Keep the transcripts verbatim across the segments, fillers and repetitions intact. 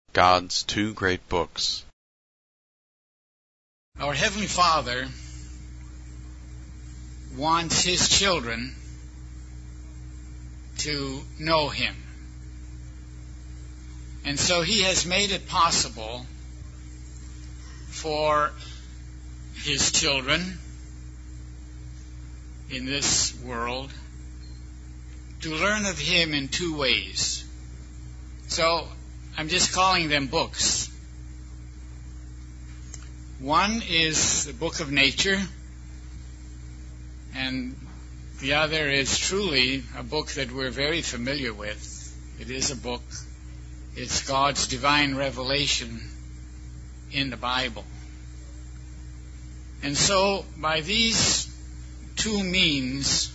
God's Two Great Books. Our Heavenly Father wants His children to know Him. And so He has made it possible for His children in this world to learn of Him in two ways. So I'm just calling them books. One is the book of nature, and the other is truly a book that we're very familiar with. It is a book. It's God's divine revelation in the Bible. And so, by these two means,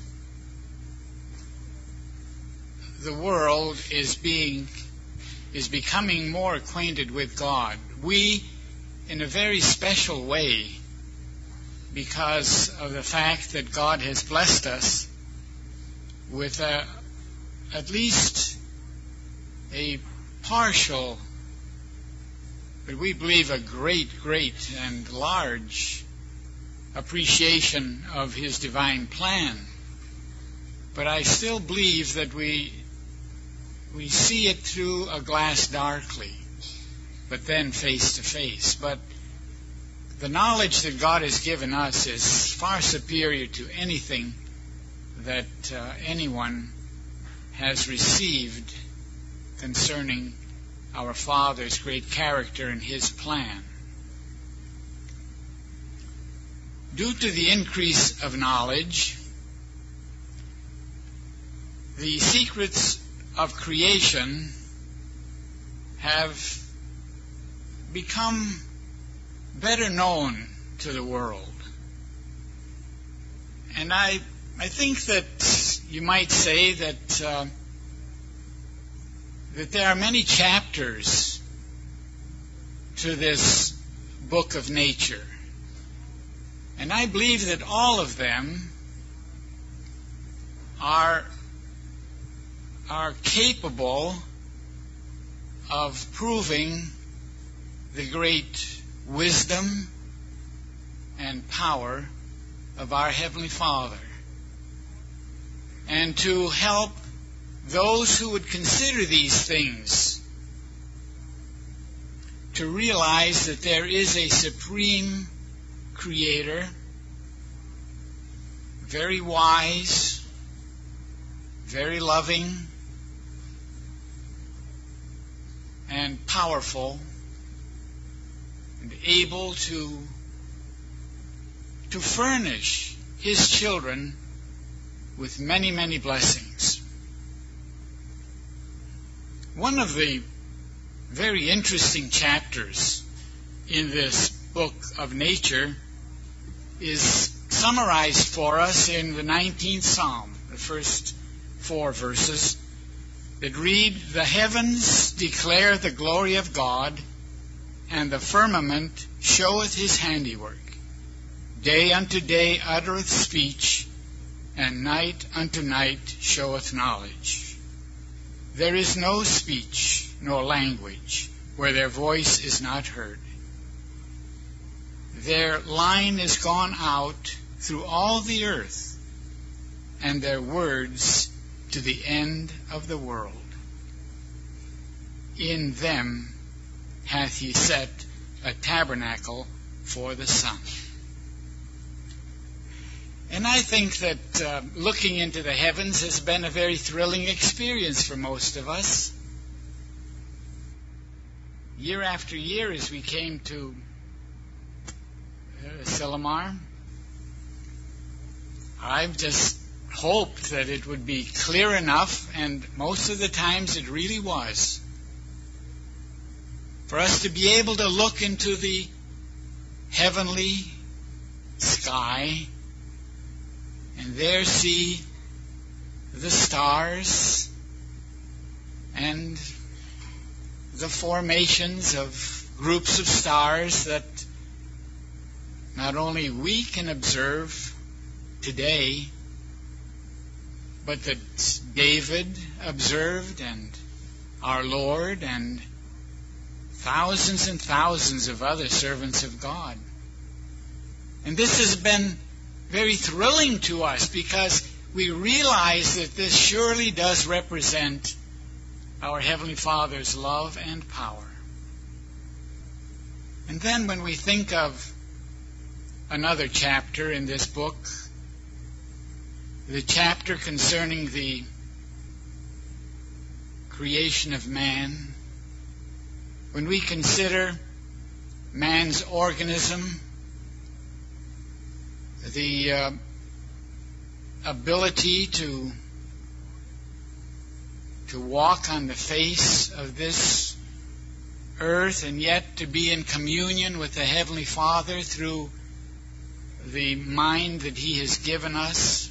the world is being is becoming more acquainted with God. We, in a very special way, because of the fact that God has blessed us with a, at least a partial, but we believe a great, great and large appreciation of His divine plan. But I still believe that we we see it through a glass darkly, but then face to face. But the knowledge that God has given us is far superior to anything that uh, anyone has received concerning our Father's great character and His plan. Due to the increase of knowledge, the secrets of creation have become better known to the world. And I I think that you might say that uh, that there are many chapters to this book of nature. And I believe that all of them are are capable of proving the great wisdom and power of our Heavenly Father, and to help those who would consider these things to realize that there is a supreme Creator, very wise, very loving, and powerful, and able to to furnish His children with many, many blessings. One of the very interesting chapters in this book of nature is summarized for us in the nineteenth Psalm, the first four verses that read, "The heavens declare the glory of God, and the firmament showeth His handiwork. Day unto day uttereth speech, and night unto night showeth knowledge. There is no speech nor language where their voice is not heard. Their line is gone out through all the earth, and their words to the end of the world. In them hath He set a tabernacle for the sun." And I think that uh, looking into the heavens has been a very thrilling experience for most of us. Year after year, as we came to uh, Sillamar, I've just hoped that it would be clear enough, and most of the times it really was, for us to be able to look into the heavenly sky and there see the stars and the formations of groups of stars that not only we can observe today, but that David observed, and our Lord and thousands and thousands of other servants of God. And this has been very thrilling to us because we realize that this surely does represent our Heavenly Father's love and power. And then when we think of another chapter in this book, the chapter concerning the creation of man, when we consider man's organism, the uh, ability to to walk on the face of this earth and yet to be in communion with the Heavenly Father through the mind that He has given us.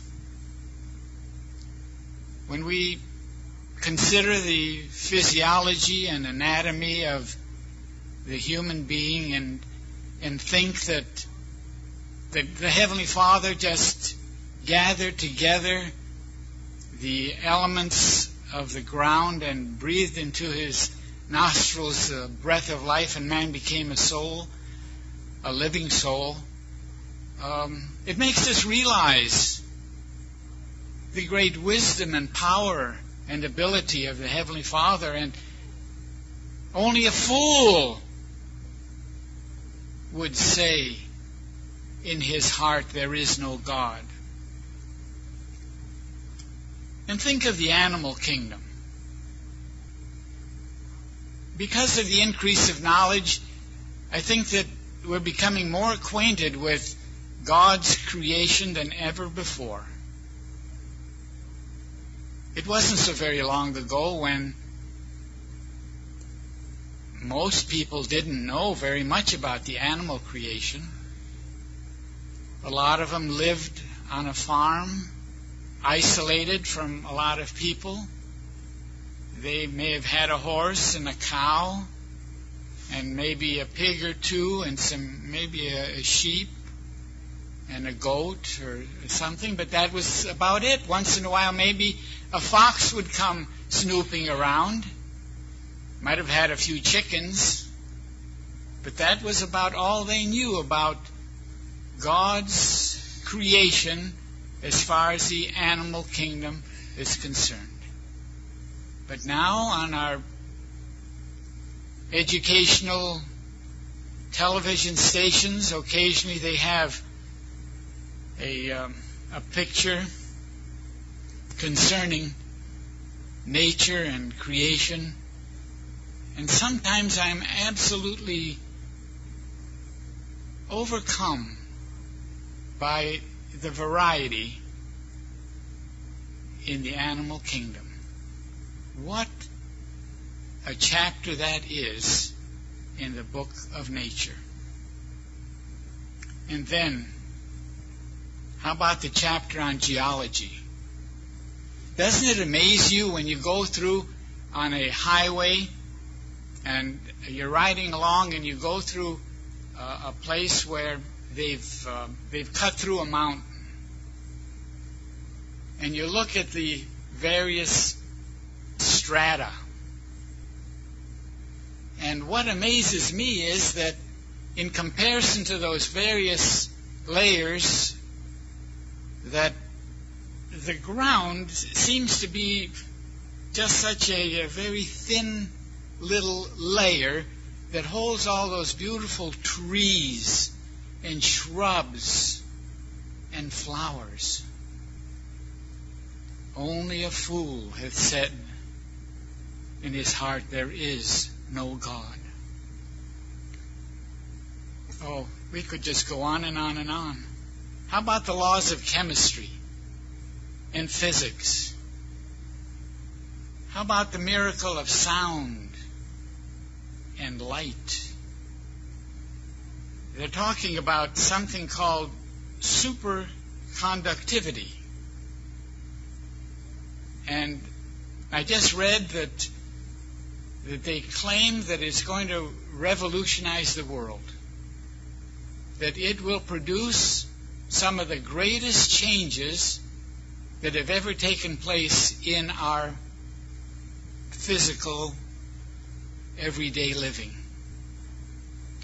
When we consider the physiology and anatomy of the human being and and think that the, the Heavenly Father just gathered together the elements of the ground and breathed into His nostrils the breath of life, and man became a soul, a living soul, um, it makes us realize the great wisdom and power and ability of the Heavenly Father. And only a fool would say in his heart, there is no God. And think of the animal kingdom. Because of the increase of knowledge, I think that we're becoming more acquainted with God's creation than ever before. It wasn't so very long ago when most people didn't know very much about the animal creation. A lot of them lived on a farm, isolated from a lot of people. They may have had a horse and a cow and maybe a pig or two and some maybe a, a sheep and a goat or something, but that was about it. Once in a while maybe a fox would come snooping around. Might have had a few chickens, but that was about all they knew about God's creation as far as the animal kingdom is concerned. But now on our educational television stations, occasionally they have a, um, a picture concerning nature and creation. And sometimes I'm absolutely overcome by the variety in the animal kingdom. What a chapter that is in the book of nature. And then, how about the chapter on geology? Doesn't it amaze you when you go through on a highway and you're riding along and you go through uh, a place where they've uh, they've cut through a mountain, and you look at the various strata, and what amazes me is that in comparison to those various layers, that the ground seems to be just such a, a very thin little layer that holds all those beautiful trees and shrubs and flowers. Only a fool hath said in his heart, there is no God. Oh, we could just go on and on and on. How about the laws of chemistry and physics? How about the miracle of sound and light? They're talking about something called superconductivity. And I just read that that they claim that it's going to revolutionize the world, that it will produce some of the greatest changes that have ever taken place in our physical, everyday living.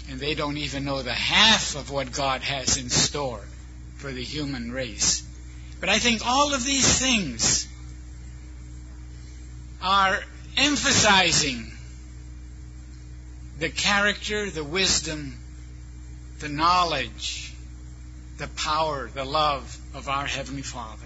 and they don't even know the half of what God has in store for the human race. But I think all of these things are emphasizing the character, the wisdom, the knowledge, the power, the love of our Heavenly Father.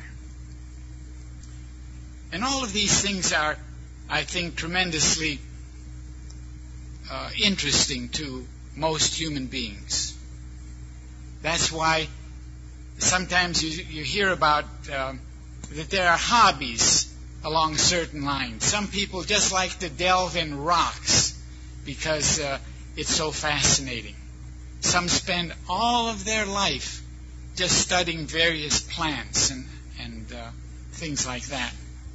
And all of these things are, I think, tremendously uh, interesting to most human beings. That's why sometimes you, you hear about uh, that there are hobbies along certain lines. Some people just like to delve in rocks because uh, it's so fascinating. Some spend all of their life just studying various plants and, and uh, things like that.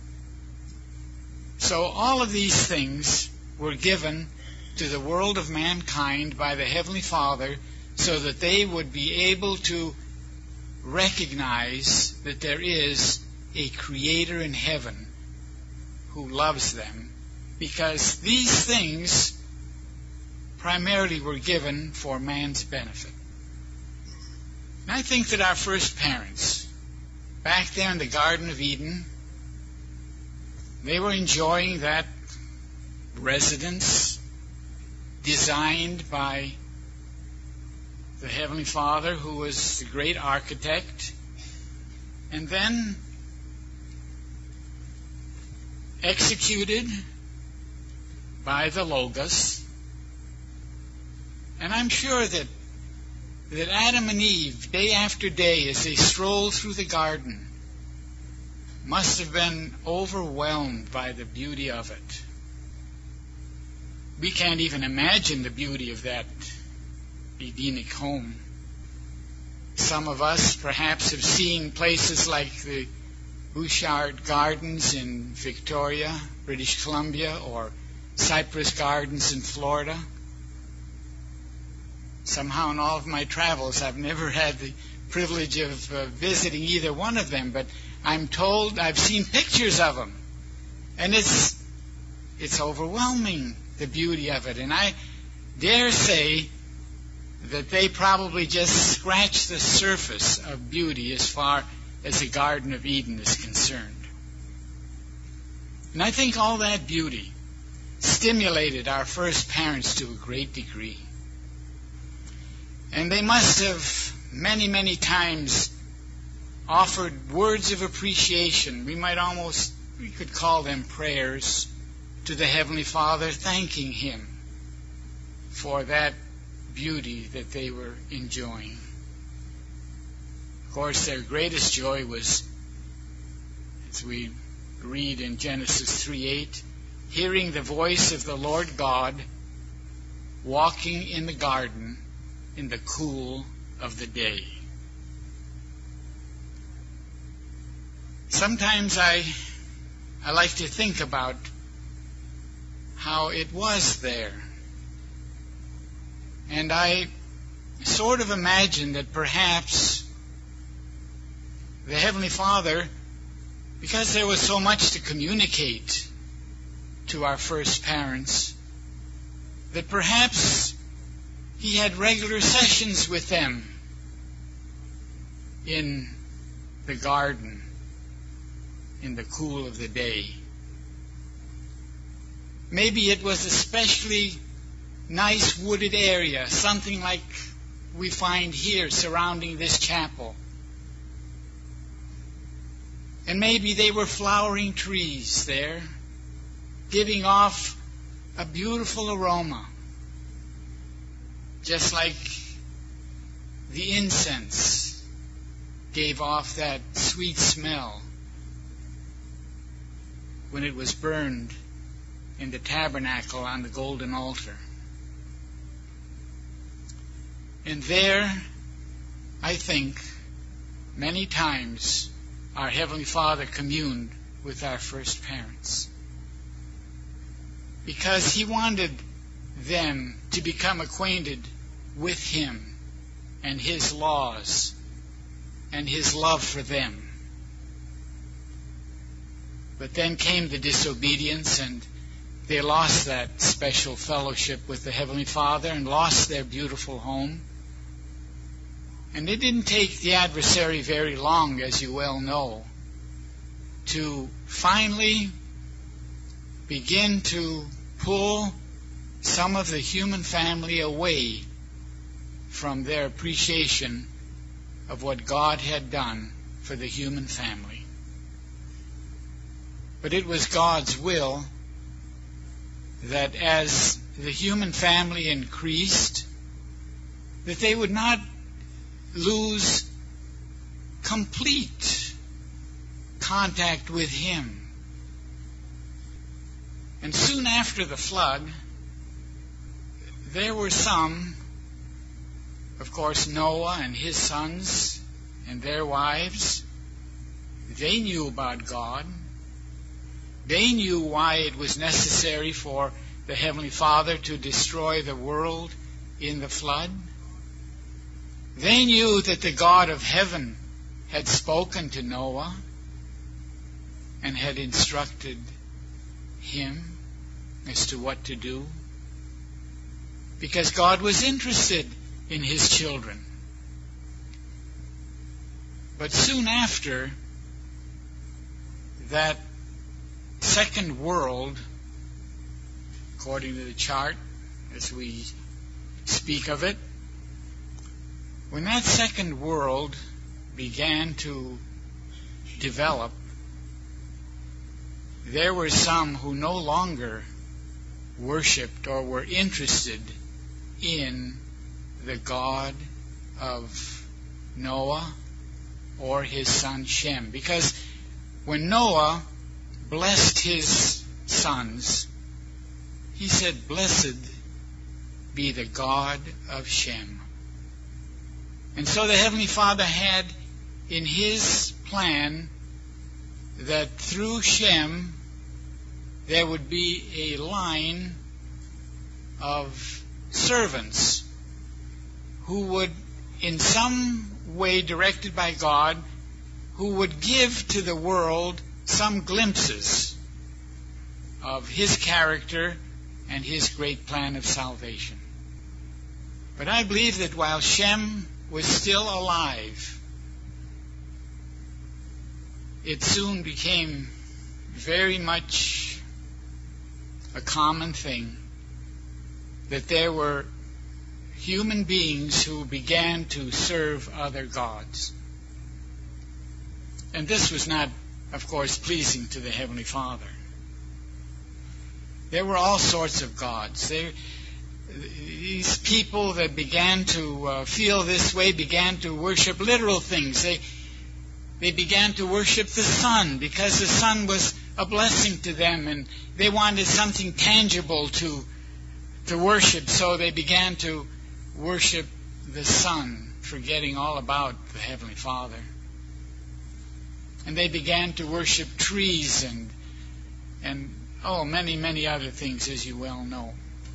So all of these things were given to the world of mankind by the Heavenly Father so that they would be able to recognize that there is a Creator in heaven who loves them, because these things primarily were given for man's benefit. And I think that our first parents, back there in the Garden of Eden, they were enjoying that residence designed by the Heavenly Father, who was the great architect, and then executed by the Logos. And I'm sure that that Adam and Eve, day after day, as they strolled through the garden, must have been overwhelmed by the beauty of it. We can't even imagine the beauty of that Edenic home. Some of us perhaps have seen places like the Bouchard Gardens in Victoria, British Columbia, or Cypress Gardens in Florida. Somehow in all of my travels, I've never had the privilege of uh, visiting either one of them, but I'm told I've seen pictures of them, and it's it's overwhelming, the beauty of it. And I dare say that they probably just scratched the surface of beauty as far as the Garden of Eden is concerned. And I think all that beauty stimulated our first parents to a great degree. And they must have many, many times offered words of appreciation. We might almost, we could call them prayers to the Heavenly Father, thanking Him for that beauty that they were enjoying. Of course, their greatest joy was, as we read in Genesis three eight, hearing the voice of the Lord God walking in the garden in the cool of the day. Sometimes I I like to think about how it was there. And I sort of imagine that perhaps the Heavenly Father, because there was so much to communicate to our first parents, that perhaps He had regular sessions with them in the garden in the cool of the day. Maybe it was especially nice wooded area, something like we find here surrounding this chapel. And maybe they were flowering trees there, giving off a beautiful aroma, just like the incense gave off that sweet smell when it was burned in the tabernacle on the golden altar. And there, I think, many times our Heavenly Father communed with our first parents, because He wanted them to become acquainted with Him and His laws and His love for them. But then came the disobedience, and they lost that special fellowship with the Heavenly Father and lost their beautiful home. And it didn't take the adversary very long, as you well know, to finally begin to pull some of the human family away from their appreciation of what God had done for the human family. But it was God's will that as the human family increased, that they would not lose complete contact with Him. And soon after the flood, there were some, of course, Noah and his sons and their wives. They knew about God. They knew why it was necessary for the Heavenly Father to destroy the world in the flood. They knew that the God of heaven had spoken to Noah and had instructed him as to what to do, because God was interested in His children. But soon after, that second world, according to the chart as we speak of it, when that second world began to develop, there were some who no longer worshipped or were interested in the God of Noah or his son Shem. Because when Noah blessed his sons, he said, "Blessed be the God of Shem." And so the Heavenly Father had in His plan that through Shem there would be a line of servants who would, in some way directed by God, who would give to the world some glimpses of His character and His great plan of salvation. But I believe that while Shem was still alive, it soon became very much a common thing that there were human beings who began to serve other gods. And this was not, of course, pleasing to the Heavenly Father. There were all sorts of gods. There, these people that began to uh, feel this way began to worship literal things. They, they began to worship the sun because the sun was a blessing to them, and they wanted something tangible to to worship, so they began to worship the sun, forgetting all about the Heavenly Father. And they began to worship trees and and oh, many, many other things, as you well know.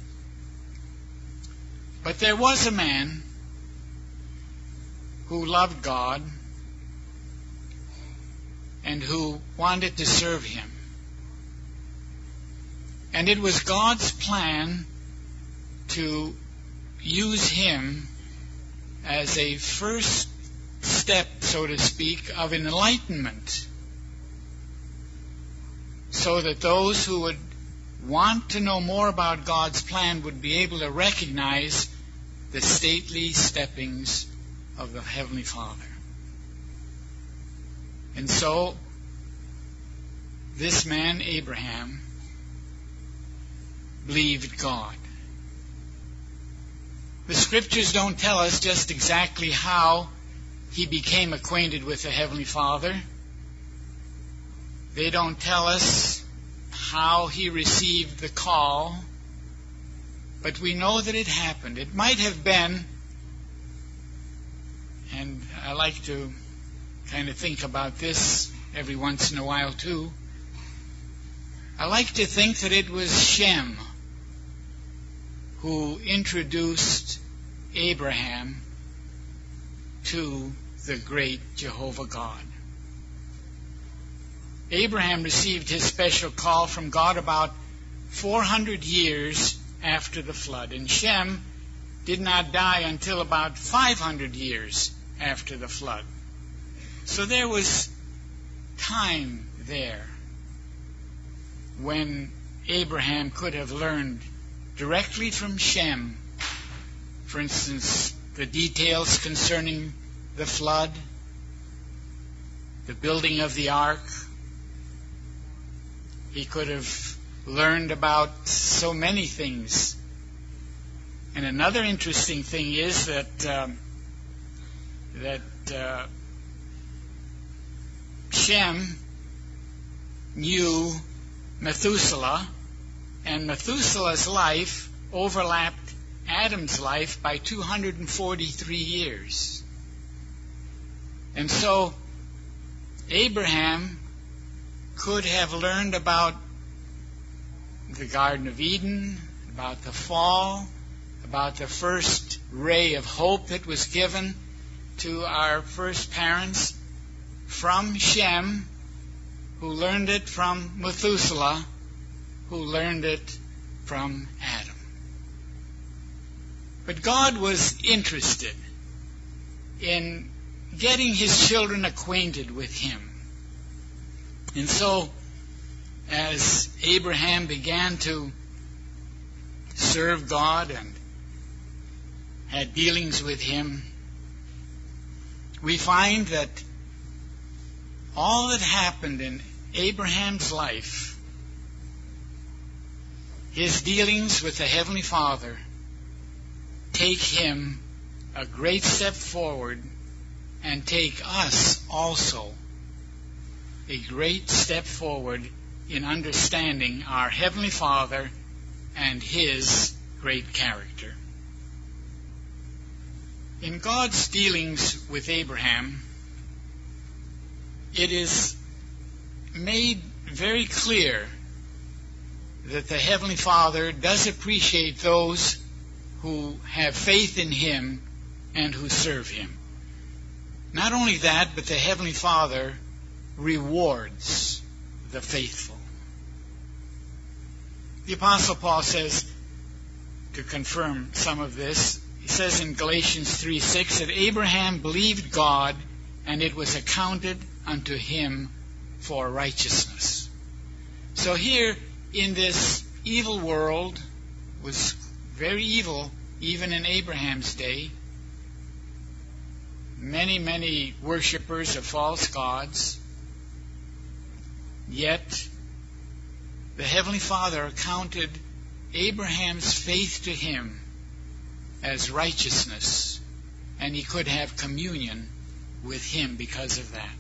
But there was a man who loved God and who wanted to serve Him. And it was God's plan to use him as a first step, so to speak, of enlightenment, so that those who would want to know more about God's plan would be able to recognize the stately steppings of the Heavenly Father. And so, this man, Abraham, believed God. The Scriptures don't tell us just exactly how he became acquainted with the Heavenly Father. They don't tell us how he received the call, but we know that it happened. It might have been, and I like to kind of think about this every once in a while too, I like to think that it was Shem who introduced Abraham to the great Jehovah God. Abraham received his special call from God about four hundred years after the flood. And Shem did not die until about five hundred years after the flood. So there was time there when Abraham could have learned directly from Shem, for instance, the details concerning the flood, the building of the ark. He could have learned about so many things. And another interesting thing is that um, that uh, Shem knew Methuselah, and Methuselah's life overlapped Adam's life by two hundred forty-three years. And so Abraham could have learned about the Garden of Eden, about the fall, about the first ray of hope that was given to our first parents from Shem, who learned it from Methuselah, who learned it from Adam. But God was interested in getting his children acquainted with him. And so, as Abraham began to serve God and had dealings with him, we find that all that happened in Abraham's life, his dealings with the Heavenly Father, take him a great step forward and take us also a great step forward in understanding our Heavenly Father and his great character. In God's dealings with Abraham, it is made very clear that the Heavenly Father does appreciate those who have faith in him and who serve him. Not only that, but the Heavenly Father rewards the faithful. The Apostle Paul says, to confirm some of this, he says in Galatians three six that Abraham believed God, and it was accounted unto him for righteousness. So here in this evil world, was very evil even in Abraham's day, many, many worshippers of false gods, yet the Heavenly Father accounted Abraham's faith to him as righteousness, and he could have communion with him because of that.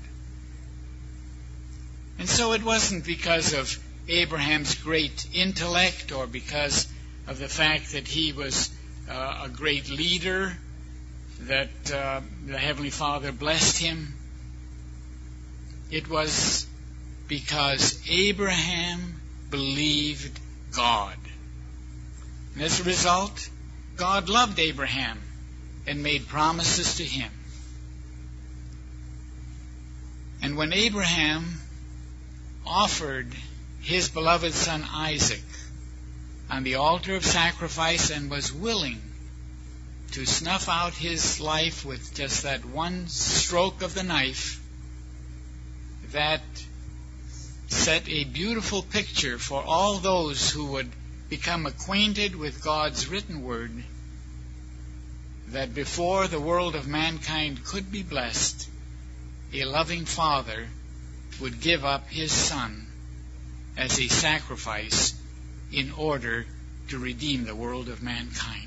And so it wasn't because of Abraham's great intellect or because of the fact that he was uh, a great leader that uh, the Heavenly Father blessed him. It was because Abraham believed God. And as a result, God loved Abraham and made promises to him. And when Abraham offered his beloved son Isaac on the altar of sacrifice and was willing to snuff out his life with just that one stroke of the knife, that set a beautiful picture for all those who would become acquainted with God's written word, that before the world of mankind could be blessed, a loving Father would give up his Son as a sacrifice in order to redeem the world of mankind.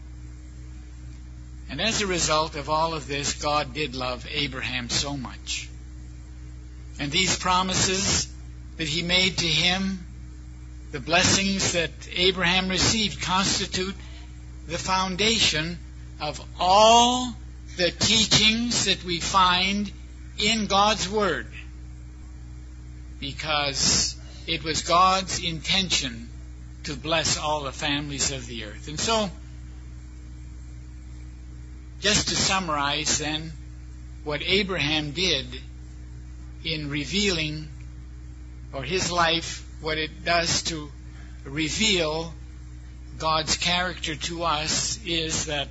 And as a result of all of this, God did love Abraham so much. And these promises that he made to him, the blessings that Abraham received, constitute the foundation of all the teachings that we find in God's Word, because it was God's intention to bless all the families of the earth. And so, just to summarize then, what Abraham did in revealing, or his life, what it does to reveal God's character to us is that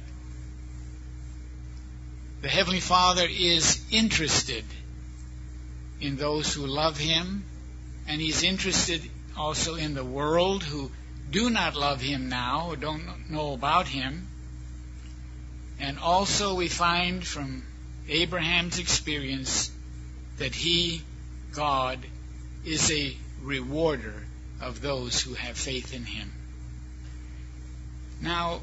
the Heavenly Father is interested in those who love Him, and He's interested also in the world who do not love Him now, or don't know about Him. And also we find from Abraham's experience that He, God, is a rewarder of those who have faith in Him. Now,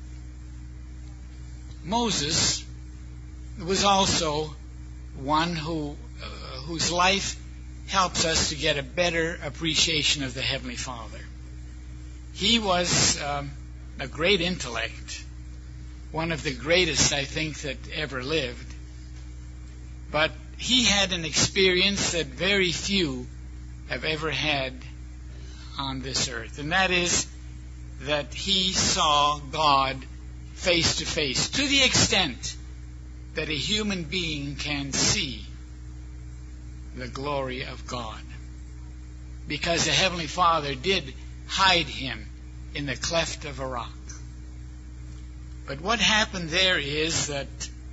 Moses was also one who uh, whose life helps us to get a better appreciation of the Heavenly Father. He was um, a great intellect, one of the greatest, I think, that ever lived. But he had an experience that very few have ever had on this earth, and that is that he saw God face to face, to the extent that a human being can see the glory of God, because the Heavenly Father did hide him in the cleft of a rock. But what happened there is that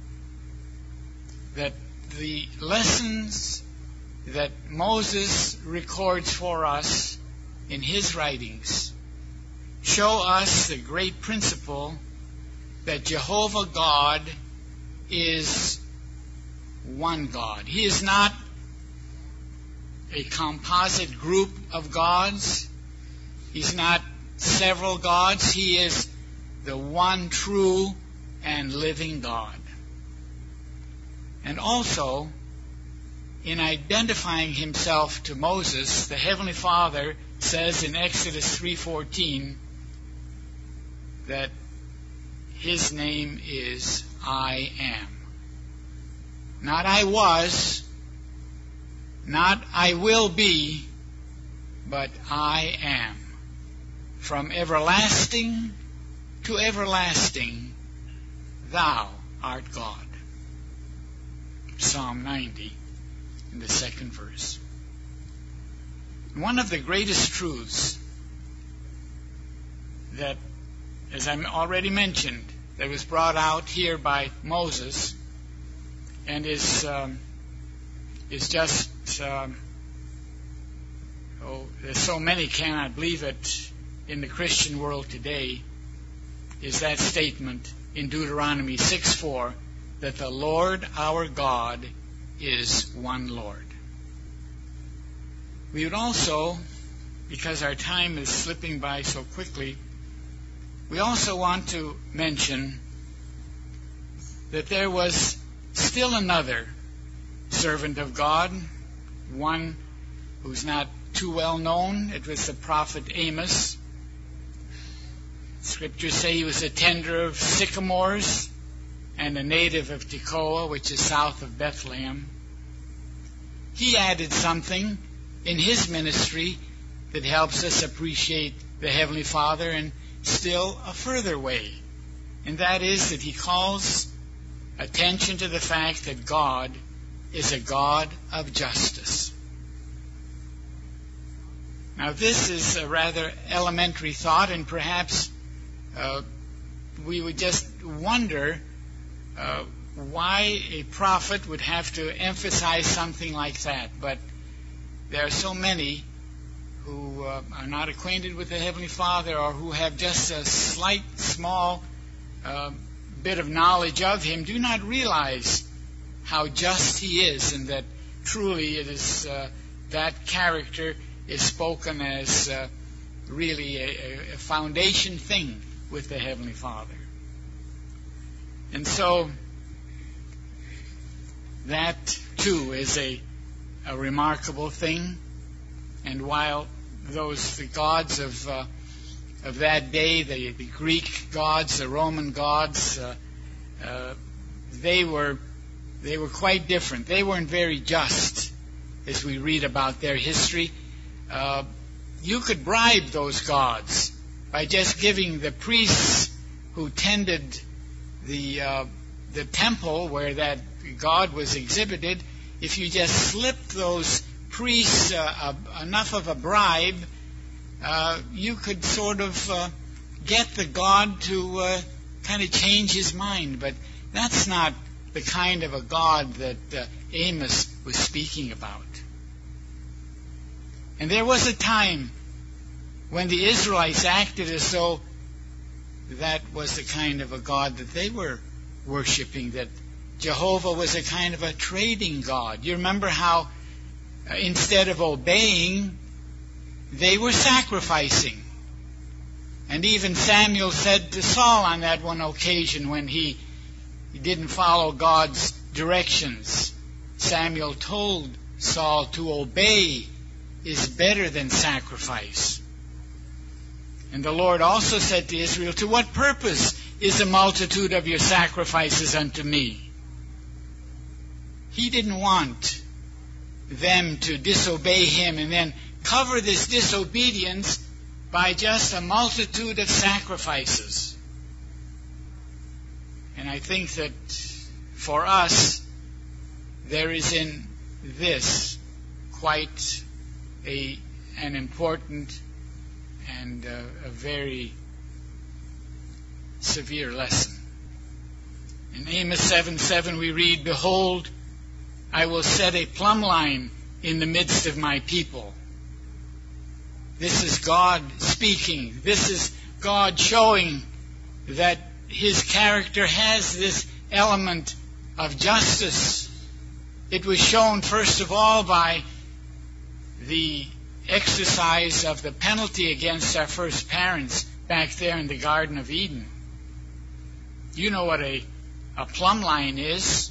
that the lessons that Moses records for us in his writings show us the great principle that Jehovah God is one God. He is not a composite group of gods. He's not several gods. He is the one true and living God. And also, in identifying himself to Moses, the Heavenly Father says in Exodus three fourteen that his name is I am. Not I was, not I will be, but I am. From everlasting to everlasting, thou art God. Psalm ninety, in the second verse. One of the greatest truths that, as I already mentioned, that was brought out here by Moses, and is um, is just um, oh, there's so many cannot believe it in the Christian world today, is that statement in Deuteronomy six four that the Lord our God is one Lord. We would also, because our time is slipping by so quickly, we also want to mention that there was still another servant of God, one who's not too well known. It was the prophet Amos. Scriptures say he was a tender of sycamores and a native of Tekoa, which is south of Bethlehem. He added something in his ministry that helps us appreciate the Heavenly Father in still a further way, and that is that he calls attention to the fact that God is a God of justice. Now, this is a rather elementary thought, and perhaps uh, we would just wonder uh, why a prophet would have to emphasize something like that. But there are so many who uh, are not acquainted with the Heavenly Father, or who have just a slight, small uh, bit of knowledge of Him, do not realize how just He is, and that truly it is uh, that character is spoken as uh, really a, a foundation thing with the Heavenly Father. And so that too is a, a remarkable thing. And while those the gods of uh, of that day, the, the Greek gods, the Roman gods, uh, uh, they were they were quite different. They weren't very just, as we read about their history. Uh, you could bribe those gods by just giving the priests who tended the uh, the temple where that god was exhibited. If you just slipped those priests uh, uh, enough of a bribe, uh, you could sort of uh, get the God to uh, kind of change his mind. But that's not the kind of a God that uh, Amos was speaking about. And there was a time when the Israelites acted as though that was the kind of a God that they were worshiping, that Jehovah was a kind of a trading God. You remember how uh, instead of obeying, they were sacrificing. And even Samuel said to Saul on that one occasion when he, he didn't follow God's directions, Samuel told Saul to obey is better than sacrifice. And the Lord also said to Israel, to what purpose is the multitude of your sacrifices unto me? He didn't want them to disobey him and then cover this disobedience by just a multitude of sacrifices. And I think that for us, there is in this quite a an important and uh, a very severe lesson. In Amos seven seven we read, behold, I will set a plumb line in the midst of my people. This is God speaking. This is God showing that his character has this element of justice. It was shown first of all by the exercise of the penalty against our first parents back there in the Garden of Eden. You know what a, a plumb line is.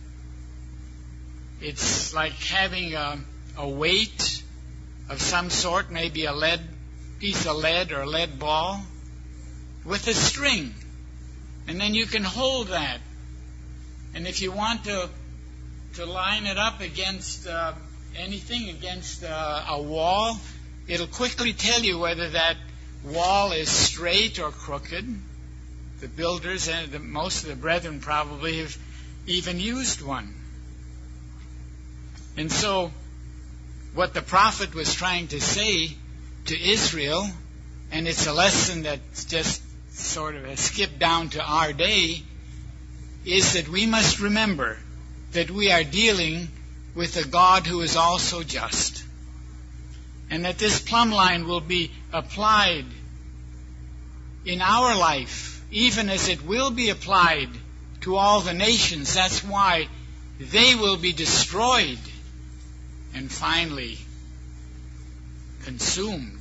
It's like having a, a weight of some sort, maybe a lead piece of lead or a lead ball, with a string. And then you can hold that. And if you want to to line it up against uh, anything, against uh, a wall, it'll quickly tell you whether that wall is straight or crooked. The builders and the, most of the brethren probably have even used one. And so what the prophet was trying to say to Israel, and it's a lesson that's just sort of a skip down to our day, is that we must remember that we are dealing with a God who is also just. And that this plumb line will be applied in our life, even as it will be applied to all the nations. That's why they will be destroyed and finally consumed.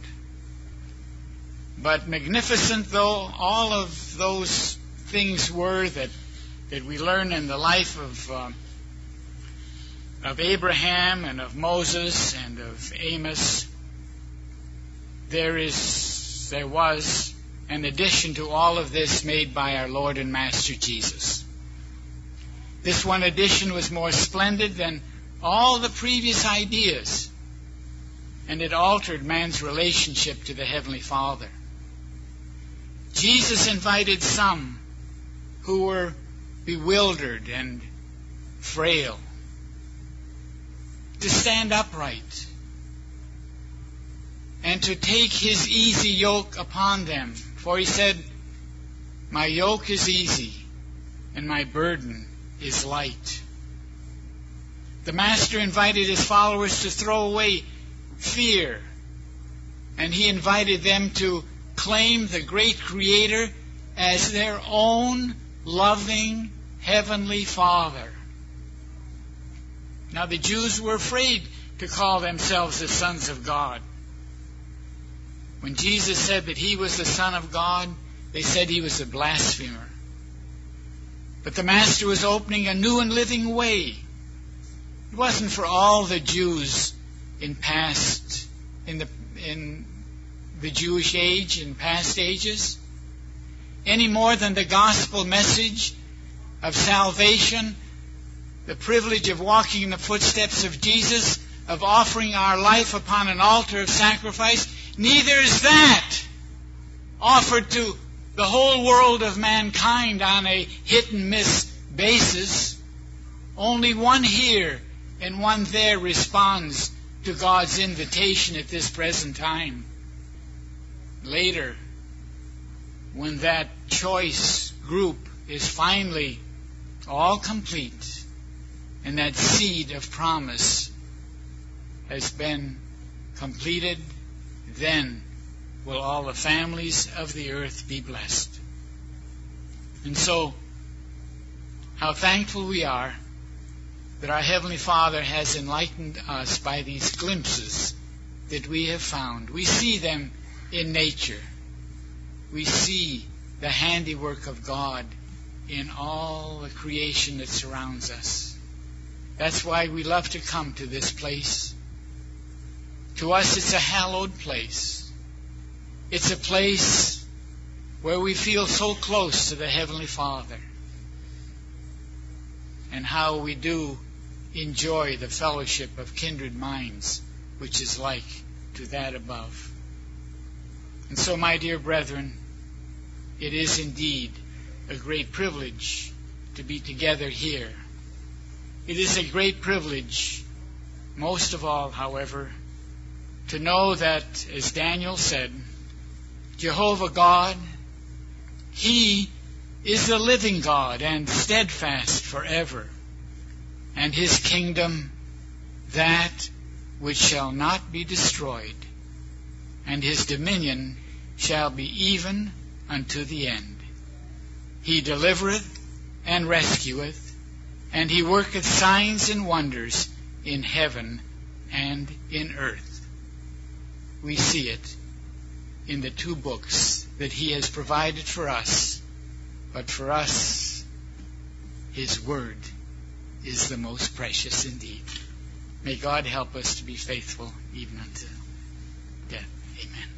But magnificent though all of those things were that that we learn in the life of uh, of Abraham and of Moses and of Amos, there is there was an addition to all of this made by our Lord and Master Jesus. This one addition was more splendid than all the previous ideas, and it altered man's relationship to the Heavenly Father. Jesus invited some who were bewildered and frail to stand upright and to take his easy yoke upon them. For he said, my yoke is easy and my burden is light. The Master invited his followers to throw away fear, and he invited them to claim the great Creator as their own loving Heavenly Father. Now the Jews were afraid to call themselves the sons of God. When Jesus said that he was the Son of God, they said he was a blasphemer. But the Master was opening a new and living way. It wasn't for all the Jews in past, in the in the Jewish age, in past ages, any more than the gospel message of salvation, the privilege of walking in the footsteps of Jesus, of offering our life upon an altar of sacrifice. Neither is that offered to the whole world of mankind on a hit-and-miss basis. Only one here and one there responds to God's invitation at this present time. later, when that choice group is finally all complete and that seed of promise has been completed, then will all the families of the earth be blessed. And so, how thankful we are that our Heavenly Father has enlightened us by these glimpses that we have found. We see them in nature. We see the handiwork of God in all the creation that surrounds us. That's why we love to come to this place. To us, it's a hallowed place. It's a place where we feel so close to the Heavenly Father. And how we do enjoy the fellowship of kindred minds, which is like to that above. And so, my dear brethren, it is indeed a great privilege to be together here. It is a great privilege, most of all, however, to know that, as Daniel said, Jehovah God, He is the living God and steadfast forever, and His kingdom that which shall not be destroyed, and His dominion shall be even unto the end. He delivereth and rescueth, and He worketh signs and wonders in heaven and in earth. We see it in the two books that He has provided for us. But for us, His Word is the most precious indeed. May God help us to be faithful even unto death. Amen.